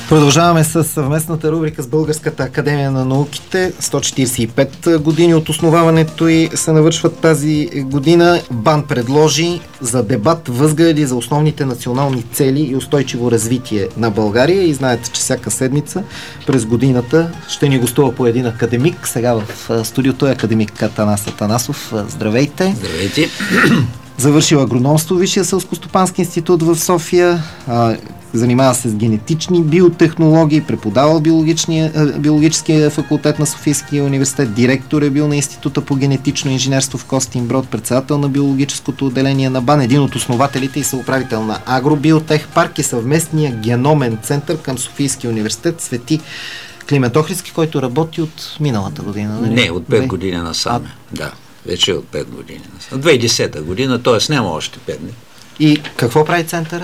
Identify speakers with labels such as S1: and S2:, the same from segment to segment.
S1: Продължаваме с съвместната рубрика с Българската академия на науките. 145 години от основаването й се навършват тази година. БАН предложи за дебат възгледи за основните национални цели и устойчиво развитие на България. И знаете, че всяка седмица през годината ще ни гостува по един академик. Сега в студиото е академик Атанас Атанасов. Здравейте!
S2: Здравейте!
S1: Завършил агрономство, Висшия селскостопански институт в София, занимава се с генетични биотехнологии, преподавал биологическия факултет на Софийския университет, директор е бил на Института по генетично инженерство в Костинброд, председател на биологическото отделение на БАН, един от основателите и съуправител на Агробиотех парк и съвместния геномен център към Софийския университет Свети Климент Охридски, който работи от миналата година.
S2: Не, от 5 години насам. Да. Вече от 5 години. 2010 година, т.е. няма още 5 дни.
S1: И какво прави центъра?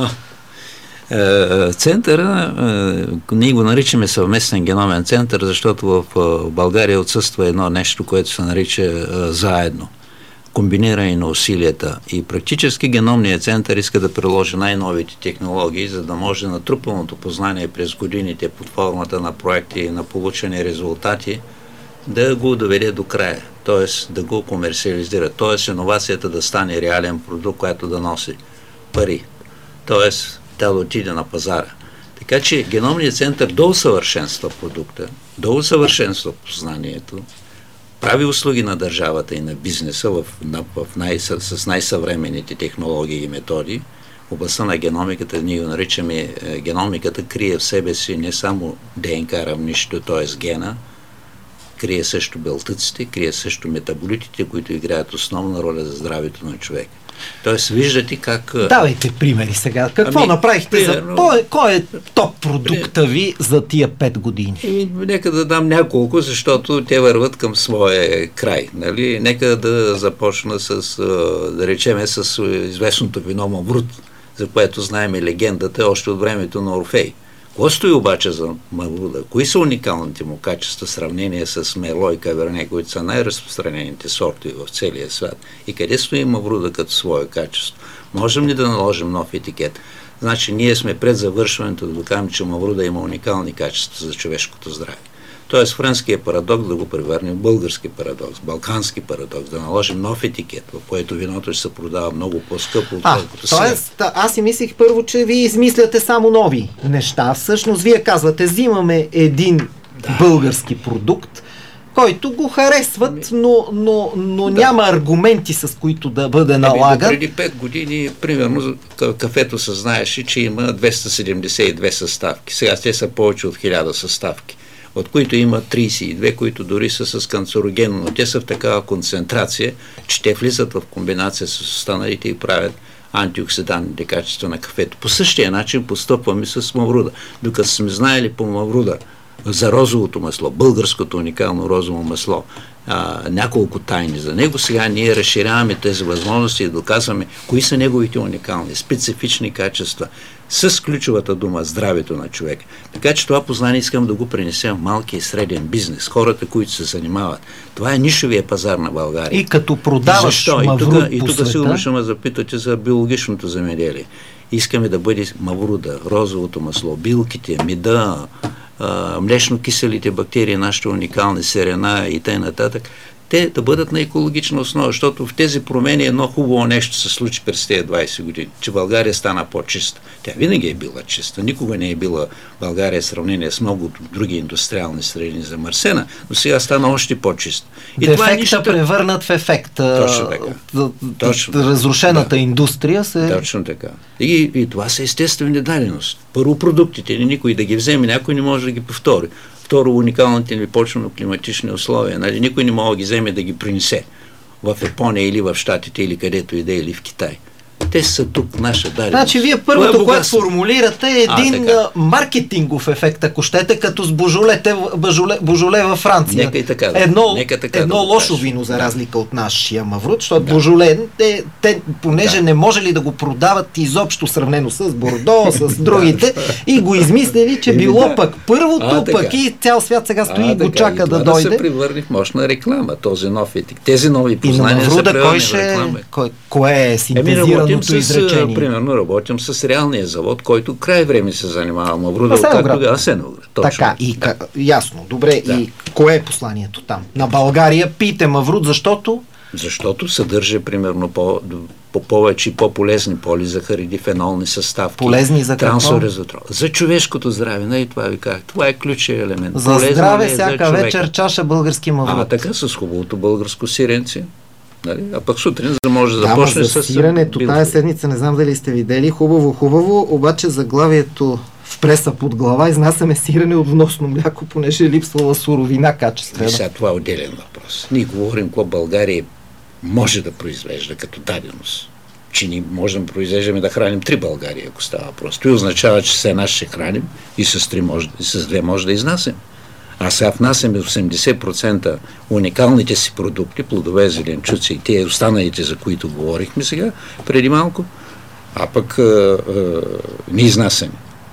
S2: Центъра, ние го наричаме съвместен геномен център, защото в България отсъства едно нещо, което се нарича заедно. Комбиниране на усилията. И практически геномният център иска да приложи най-новите технологии, за да може натрупаното познание през годините под формата на проекти и на получени резултати да го доведе до края, т.е. да го комерциализира, т.е. иновацията да стане реален продукт, който да носи пари, т.е. да отиде на пазара. Така че геномният център доусъвършенства продукта, доусъвършенства познанието, прави услуги на държавата и на бизнеса с най-съвременните технологии и методи. В областта на геномиката, ние го наричаме, геномиката крие в себе си не само ДНК равнището, т.е. гена, крие също белтъците, крие също метаболитите, които играят основна роля за здравето на човека. Тоест, виждате как...
S1: Давайте примери сега. Какво направихте? Кой е топ продукта ви за тия 5 години?
S2: Нека да дам няколко, защото те върват към своя край. Нали? Нека да започна с, да речеме, с известното вино Маврут, за което знаем легендата още от времето на Орфей. Какво стои обаче за Мавруда? Кои са уникалните му качества в сравнение с Мерло и Каверне, които са най-разпространените сортове в целия свят? И къде стои Мавруда като свое качество? Можем ли да наложим нов етикет? Значи ние сме пред завършването да докажем, че Мавруда има уникални качества за човешкото здраве. Тоест френския парадокс да го превърнем в български парадокс, балкански парадокс, да наложим нов етикет, в което виното ще се продава много по-скъпо, отколкото сега.
S1: Тоест, аз си мислих първо, че вие измисляте само нови неща. Всъщност, вие казвате, взимаме един български продукт, който го харесват, но няма аргументи, с които да бъде налаган.
S2: Преди 5 години, примерно, кафето се знаеше, че има 272 съставки. Сега те са повече от 1000 съставки, от които има 32, които дори са с канцерогенно, но те са в такава концентрация, че те влизат в комбинация с останалите и правят антиоксидантните качества на кафето. По същия начин постъпваме с Мавруда. Докато сме знаели по Мавруда за розовото масло, българското уникално розово масло, няколко тайни за него, сега ние разширяваме тези възможности и доказваме кои са неговите уникални, специфични качества с ключовата дума здравето на човека. Така че това познание искам да го пренесем в малкия и среден бизнес, хората, които се занимават. Това е нишовия пазар на България.
S1: И като продаваш Мавруд
S2: и тук сигурно ще ме запитате за биологичното земеделие. Искаме да бъде Мавруда, розовото масло, билките, меда, млечно-киселите бактерии, нашите уникални серена и т.н. те да бъдат на екологична основа, защото в тези промени едно хубаво нещо се случи през тези 20 години, че България стана по-чиста. Тя винаги е била чиста, никога не е била България в сравнение с много други индустриални страни замърсена, но сега стана още по-чиста.
S1: Дефекта превърнат в ефект.
S2: Точно така.
S1: Разрушената индустрия се...
S2: Точно така. И това са естествени дадености. Първо продуктите, никой да ги вземе, някой не може да ги повтори. Второ, уникалните ни почвено-климатични условия. Нали? Никой не може да ги вземе да ги принесе в Япония или в Щатите, или където и да е, или в Китай. Те са тук, наша даденост.
S1: Значи вие първото, което формулирате е един маркетингов ефект, ако щете, като с Божоле във Франция.
S2: Нека и така.
S1: Едно лошо вино, за разлика от нашия Маврут, защото Божоле, понеже не може ли да го продават изобщо сравнено с Бордо, с другите, и го измислили, че било пък първото, пък и цял свят сега стои и го чака да дойде.
S2: Да се превърне в мощна реклама, този нов етик. Тези нови познания се превърне в реклама.
S1: Кое е синтезирано изречение.
S2: Примерно работим с реалния завод, който край време се занимава Маврудел, както Асеновград.
S1: Така, ясно, добре. Да. И кое е посланието там? На България пийте Маврут, защото?
S2: Защото съдържа примерно повече по-полезни полизахариди, фенолни съставки.
S1: Полезни за какво?
S2: За човешкото здраве. И това ви казах. Това е ключен елемент.
S1: За здраве всяка вечер чаша български Маврут.
S2: Така с хубавото българско сиренце. Нали? А пък сутрин може да започне с
S1: сиренето. Тая седмица, не знам дали сте видели, хубаво, обаче заглавието в преса под глава изнасяме сирене от вносно мляко, понеже е липсвала суровина качествена.
S2: И сега това е отделен въпрос. Ние говорим какво България може да произвежда като даденост. Че ние можем да произвеждаме да храним 3 Българии, ако става въпрос. Това означава, че с една ще храним и с 2 може да изнасям. А сега внасяме 80% уникалните си продукти, плодове, зеленчуци и те останалите, за които говорихме сега, преди малко, а пък не изнасяме.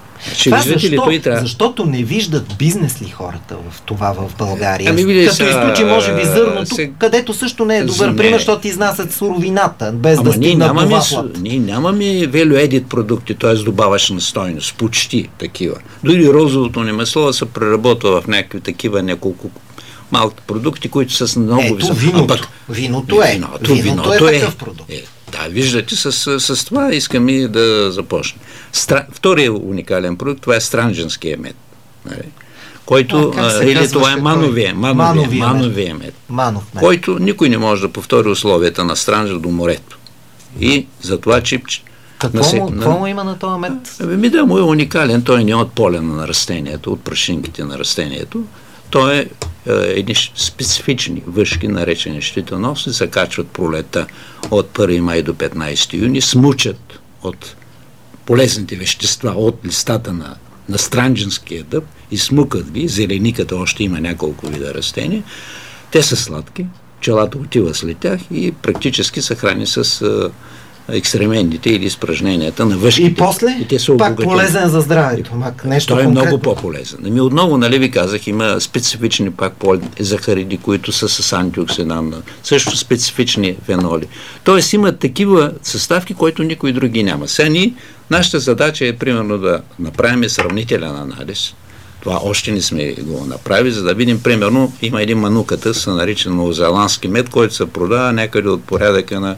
S1: Защото не виждат бизнес ли хората в това в България? Като изключи, може би, зърното, където също не е добър пример, защото изнасят суровината, без да стигнат до вафлата.
S2: Ние нямаме value-added продукти, т.е. добавъчна стойност, почти такива. Дори розовото немесло се преработва в някакви такива няколко малки продукти, които са с много високо.
S1: Виното е такъв продукт.
S2: Да, виждате, с това искам и да започнем. Втория уникален продукт, това е странджанския мед. Който, това е мановия мед, който никой не може да повтори условията на Странджа до морето. И за това, че...
S1: Какво му има на този мед?
S2: Да, му е уникален, той не е от полена на растението, от прашинките на растението. Той е едни специфични въшки, наречени щитоноси, се качват пролета от 1 май до 15 юни, смучат от полезните вещества от листата на странджанския дъб и смукат ги, зелениката още има няколко вида растения. Те са сладки, пчелата отива след тях и практически се храни с екстременните или изпражненията на въшките.
S1: И после
S2: и те са
S1: пак полезен за здравето.
S2: Той е много по-полезен. Отново, нали ви казах, има специфични пак захариди, които са с антиоксидант, също специфични феноли. Тоест има такива съставки, които никой други няма. Сега нашата задача е примерно да направим сравнителен анализ. Това още не сме го направили, за да видим, примерно, има един мануката, се нарича новозеландски мед, който се продава някъде от порядъка на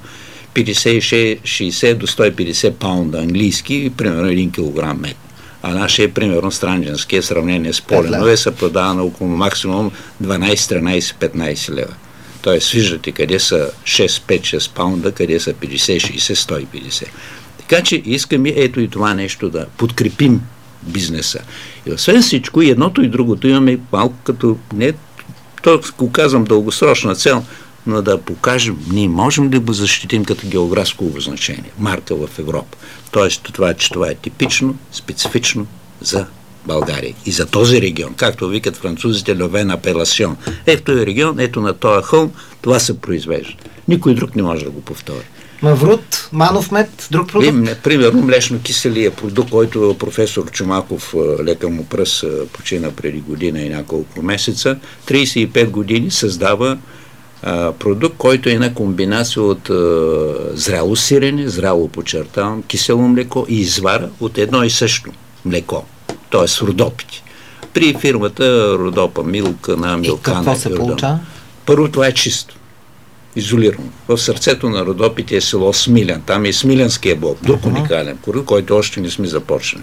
S2: 50-60 до 150 паунда английски и примерно 1 килограм мед. А нашия е примерно странджанския, сравнение с поленове, се продава на около максимум 12, 13, 15 лева. Тоест, виждате къде са 6, 5, 6 паунда, къде са 50, 60, 150. Така че искаме ето и това нещо да подкрепим бизнеса. И освен всичко, и едното и другото имаме малко като, не, то го казвам дългосрочна цел, но да покажем, ние можем да го защитим като географско обозначение, марка в Европа. Тоест, това е типично, специфично за България и за този регион. Както викат французите, льовен апеласион. Ето е регион, ето на този хълм, това се произвежда. Никой друг не може да го повтори.
S1: Маврут, манов мед, друг продукт?
S2: Примерно млечно-киселия продукт, който професор Чомаков, лека му пръс, почина преди година и няколко месеца, 35 години създава продукт, който е една комбинация от зряло сирене, зряло подчертавам, кисело млеко и извара от едно и също млеко, т.е. родопити. При фирмата Родопа Милка на Милкана.
S1: И какво се получава?
S2: Първо, това е чисто, изолирано. В сърцето на Родопите е село Смилян. Там е Смилянския блок, друг уникален продукт, който още не сме започнали.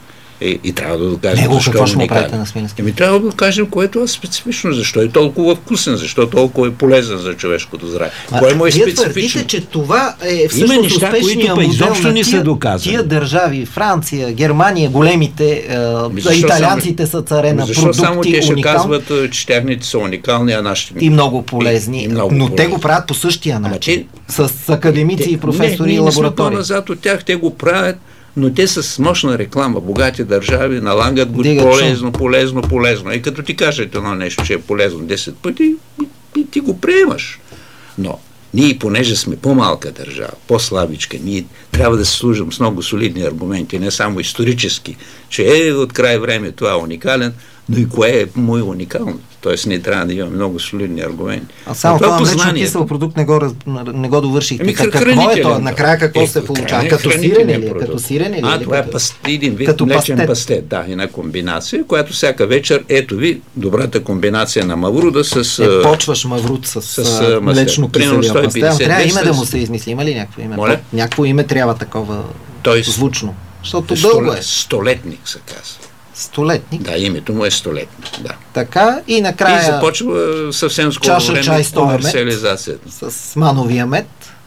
S2: И трябва да докажем защо е уникален. Трябва да докажем, което е специфично, защо е толкова вкусен, защо толкова е полезен за човешкото здраве. Кое му е специфично?
S1: Вие твърдите, че това е всъщност успешния модел на тия държави, Франция, Германия, големите, италианците са царе на продукти.
S2: Само те ще казват, че тяхните са уникални, а нашите
S1: и много полезни. Но те го правят по същия начин. С академици и професори и лаборатории.
S2: Не сме по-назад от тях, те го правят, но те с мощна реклама, богати държави, налагат го полезно. И като ти кажат едно нещо, че е полезно 10 пъти, и ти го приемаш. Но ние, понеже сме по-малка държава, по-слабичка, ние трябва да се служим с много солидни аргументи, не само исторически, че от край време това е уникален, но и кое е му уникално. Тоест ние трябва да имаме много солидни аргументи.
S1: А само това млечно кисел продукт не го довършихте. Какво е това? Накрая какво се получава? Като сирене ли? Като сирене ли?
S2: Това е един вид млечен пастет. Да, една комбинация, която всяка вечер, ето ви, добрата комбинация на мавруда с...
S1: Почваш мавруд с млечно киселия пастет. Трябва име да му се измисли. Има ли някакво име? Някакво име трябва такова звучно. Защото дълго е.
S2: Столетник се казва.
S1: Столетник?
S2: Да, името му е Столетник, да.
S1: Така и накрая...
S2: И започва съвсем скоро време комерциализацията.
S1: С мановия мед.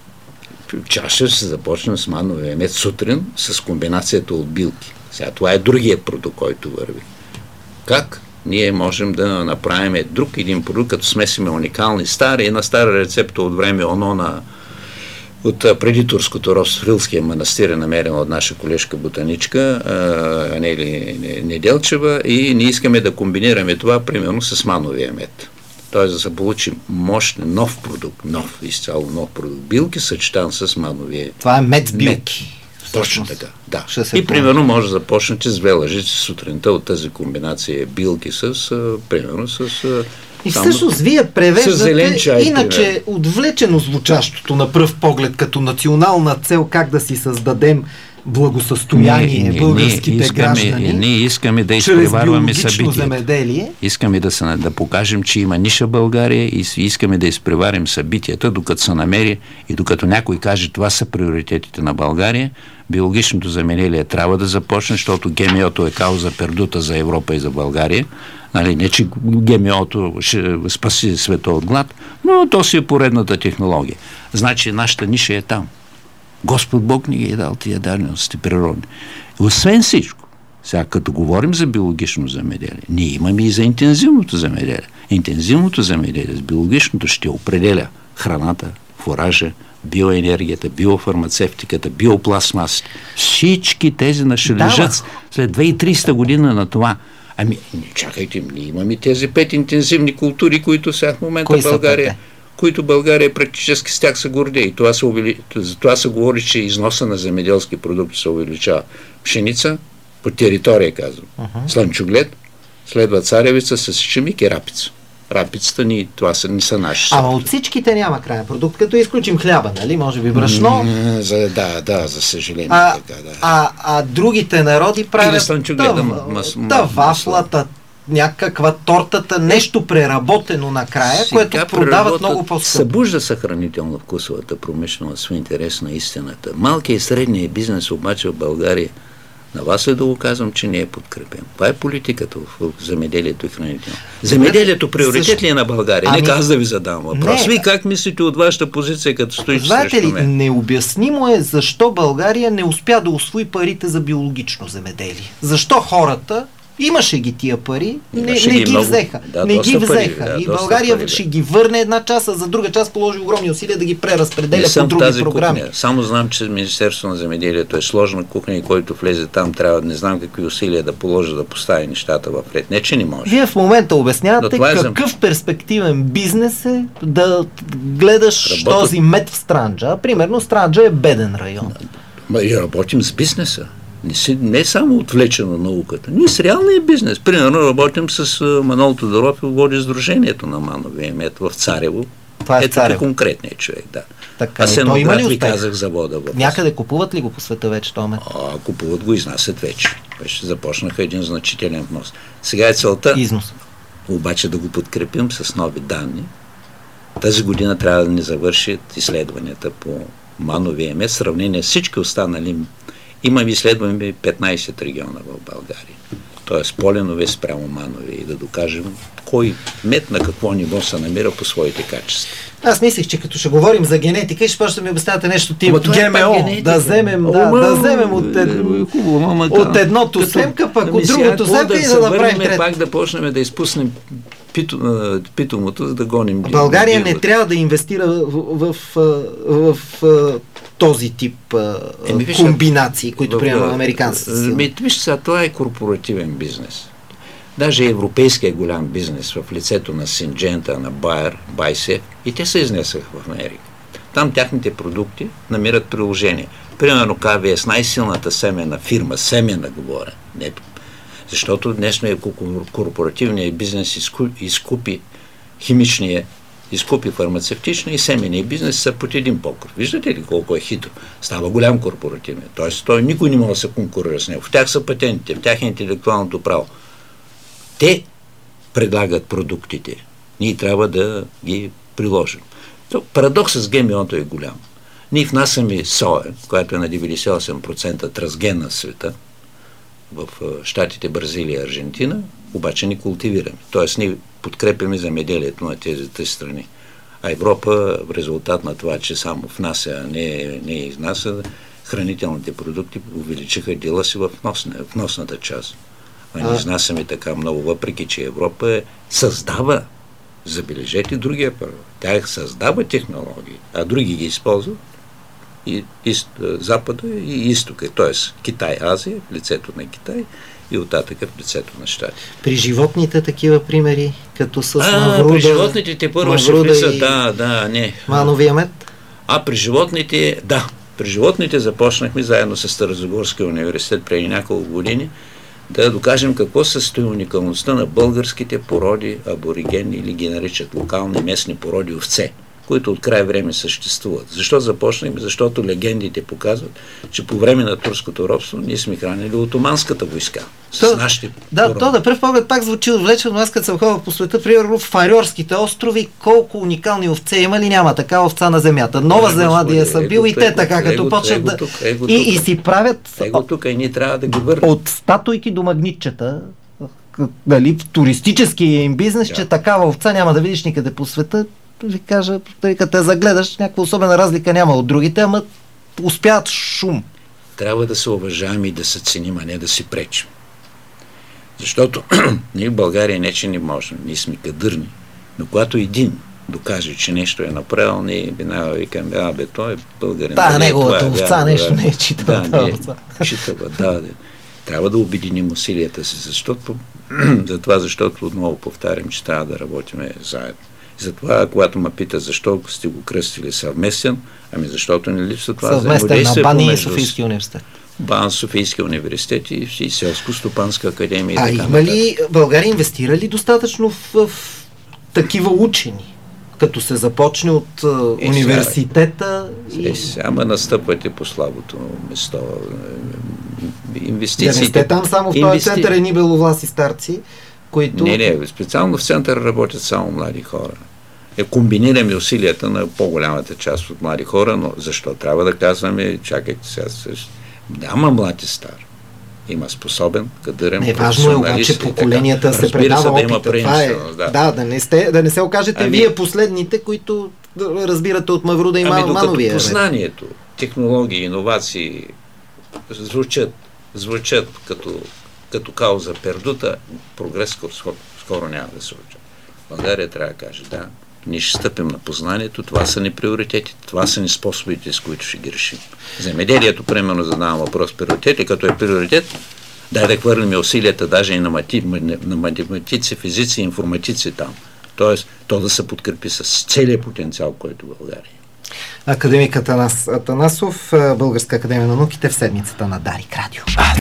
S2: Чаша се започна с мановия мед сутрин с комбинацията от билки. Сега това е другия продукт, който върви. Как? Ние можем да направим друг един продукт, като смесиме уникални една стара рецепта от време от преди турското Росфрилския манастир е намерена от наша колежка ботаничка Неделчева и ние искаме да комбинираме това примерно с мановия мед. Т.е. да се получи мощен нов продукт, изцяло нов продукт. Билки съчетан с мановия.
S1: Това е мед с билки.
S2: Точно така, да. И примерно може да започнете с 2 лъжици сутринта от тази комбинация билки примерно с...
S1: И всъщност вие превеждате иначе отвлечено звучащото на пръв поглед като национална цел как да си създадем благосъстояние българските граждани.
S2: Ние искаме да изпреварваме събитието.
S1: Земеделие.
S2: Искаме да покажем, че има ниша България и искаме да изпреварим събитията, докато се намери и докато някой каже това са приоритетите на България, биологичното земеделие трябва да започне, защото ГМО-то е кауза пердута за Европа и за България. Не, че ГМО-то ще спаси света от глад, но то си е поредната технология. Значи нашата ниша е там. Господ Бог ни ги е дал тия дадености природни. Освен всичко, сега като говорим за биологично земеделие, ние имаме и за интензивното земеделие. Интензивното земеделие с биологичното ще определя храната, фуража, биоенергията, биофармацевтиката, биопластмасите. Всички тези наши лежат след 2300 година на това. Чакайте, ние имаме тези 5 интензивни култури, които сега в момента България практически с тях се гордее. И това се говори, че износа на земеделски продукти се увеличава. Пшеница, по територия казвам, слънчоглед, следва царевица, съсичемик и рапица. Рапицата това не са наши.
S1: Ама от всичките няма крайен продукт, като изключим хляба, нали? Може би брашно.
S2: Да, за съжаление.
S1: А другите народи правят вафлата, някаква тортата, нещо преработено накрая, което продават много по-скъпо.
S2: Събужда съхранително-вкусовата промишленост в интерес на истината. Малкият и средният бизнес обаче в България, на вас да го казвам, че не е подкрепен. Това е политиката в земеделието и хранително. Земеделието приоритет ли е на България? Нека аз да ви задам въпрос. Вие как мислите от вашата позиция, като стоите срещу мен?
S1: Необяснимо е защо България не успя да усвои парите за биологично земеделие. Защо хората имаше ги тия пари, не ги взеха. И България ще ги върне една част, а за друга част положи огромни усилия да ги преразпределя по други програми.
S2: Кухня. Само знам, че Министерството на земеделието е сложна кухня и който влезе там трябва не знам какви усилия да положи да постави нещата в ред. Не, че не може.
S1: Вие в момента обяснявате какъв перспективен бизнес е да гледаш този мед в Странджа. Примерно Странджа е беден район.
S2: И работим с бизнеса. Не само отвлечено науката, ние с реалния бизнес. Примерно работим с Манол Тодоров и води сдружението на мановия мед в Царево.
S1: Това е Царево.
S2: Конкретният човек, да.
S1: Така, Асеноград
S2: ви казах завода.
S1: Някъде купуват ли го по света вече този мед?
S2: Купуват го, изнасят вече. Вече започнаха един значителен внос. Сега е целта
S1: износ.
S2: Обаче да го подкрепим с нови данни. Тази година трябва да ни завършат изследванията по мановия мед, в сравнение с всички останали. Имаме изследваме 15 региона в България. Тоест поленове спрямо манове и да докажем кой мед на какво ниво се намира по своите качества.
S1: Аз мислих, че като ще говорим за генетика и ще почнете да ми обяснявате нещо типа ГМО. Да вземем от едното семка, пък от другото семка и да направим трето.
S2: Пак да почнем да изпуснем питомото, за да гоним.
S1: България не трябва да инвестира в този тип комбинации, които приемат американците.
S2: Вижте сега, това е корпоративен бизнес. Даже европейския голям бизнес в лицето на Синджента, на Байер, Байсеф, и те се изнесаха в Америка. Там тяхните продукти намират приложение. Примерно КВС, най-силната семена фирма, семена говоря, Защото днешния корпоративния бизнес изкупи химичния, изкупи фармацевтичния и семейния бизнес са под един покрив. Виждате ли колко е хитро? Става голям корпоративен. Тоест, той никой не може да се конкурира с него. В тях са патентите, в тях е интелектуалното право. Те предлагат продуктите. Ние трябва да ги приложим. Парадоксът с ГМО-то е голям. Ние внасяме соя, която е на 98% трансгенна в света, в щатите Бразилия и Аржентина, обаче не култивираме. Тоест ние подкрепяме земеделието на тези три страни. А Европа, в резултат на това, че само внася, а не изнася, хранителните продукти увеличиха дела си в вносната част. А не изнасяме така много, въпреки че Европа създава, забележете другия първо. Тя създава технологии, а други ги използват. И Запада и Изтока, т.е. Китай, Азия, в лицето на Китай и оттатък в лицето на щати.
S1: При животните такива примери, като с Мавруда,
S2: при животните те първо ще влизат, не.
S1: Мановия мед?
S2: При животните, да. При животните започнахме заедно с Старозагорския университет преди няколко години да докажем какво състои уникалността на българските породи аборигенни или ги наричат локални местни породи овце, които от край време съществуват. Защо започнахме? Защото легендите показват, че по време на турското робство ние сме хранили отоманската войска с нашите породи.
S1: То на пръв поглед пак звучи отвлечено. Аз като съм ходил по света, примерно в Фарьорските острови, колко уникални овце има ли? Няма такава овца на земята. Нова Зеландия са бил и те така, като почват да... И си правят...
S2: тук и ние трябва да ги върнем.
S1: От статуйки до магнитчета, дали в туристическия им бизнес, че такава овца няма да видиш никъде по света. Ви кажа, като те загледаш, някаква особена разлика няма от другите, ама успяват шум.
S2: Трябва да се уважаваме и да се ценим, а не да си пречим. Защото ние в България не че не можем, ние сме кадърни, но когато един докаже, че нещо е направил, ние веднага викаме, той е българин.
S1: Неговата овца нещо не е читала.
S2: Трябва да обединим усилията си, защото отново повтарям, че трябва да работим заедно. Затова, когато ме пита защо сте го кръстили съвместен, защото не липсва това
S1: взаимодействие помежду на Софийския университет.
S2: Софийския университет и Селско-стопанска академия.
S1: Има ли България инвестира ли достатъчно в такива учени? Като се започне от университета?
S2: Ама настъпвате по слабото место. Инвестициите... Да не
S1: сте там само в този център едни беловласи старци, които...
S2: Не, специално в центъра работят само млади хора. Комбинираме усилията на по-голямата част от млади хора, но защо трябва да казваме, чакайте сега, няма млад и стар. Има способен, кадърен,
S1: не, важно е обаче поколенията се предава опита. Да не се окажете вие последните, които разбирате от Мавруда и Мановия.
S2: Докато познанието, технологии, иновации звучат като кауза пердута, прогрес скоро няма да се очаква. България трябва да каже, ние ще стъпим на познанието, това са ни приоритети, това са ни способите, с които ще ги решим. Земеделието, примерно, задавам въпрос приоритети, като е приоритет, да хвърлим усилията даже и на математици, физици и информатици там. Тоест, то да се подкрепи с целият потенциал, който България.
S1: Академик Атанасов, Българска академия на науките в седмицата на Дарик Радио.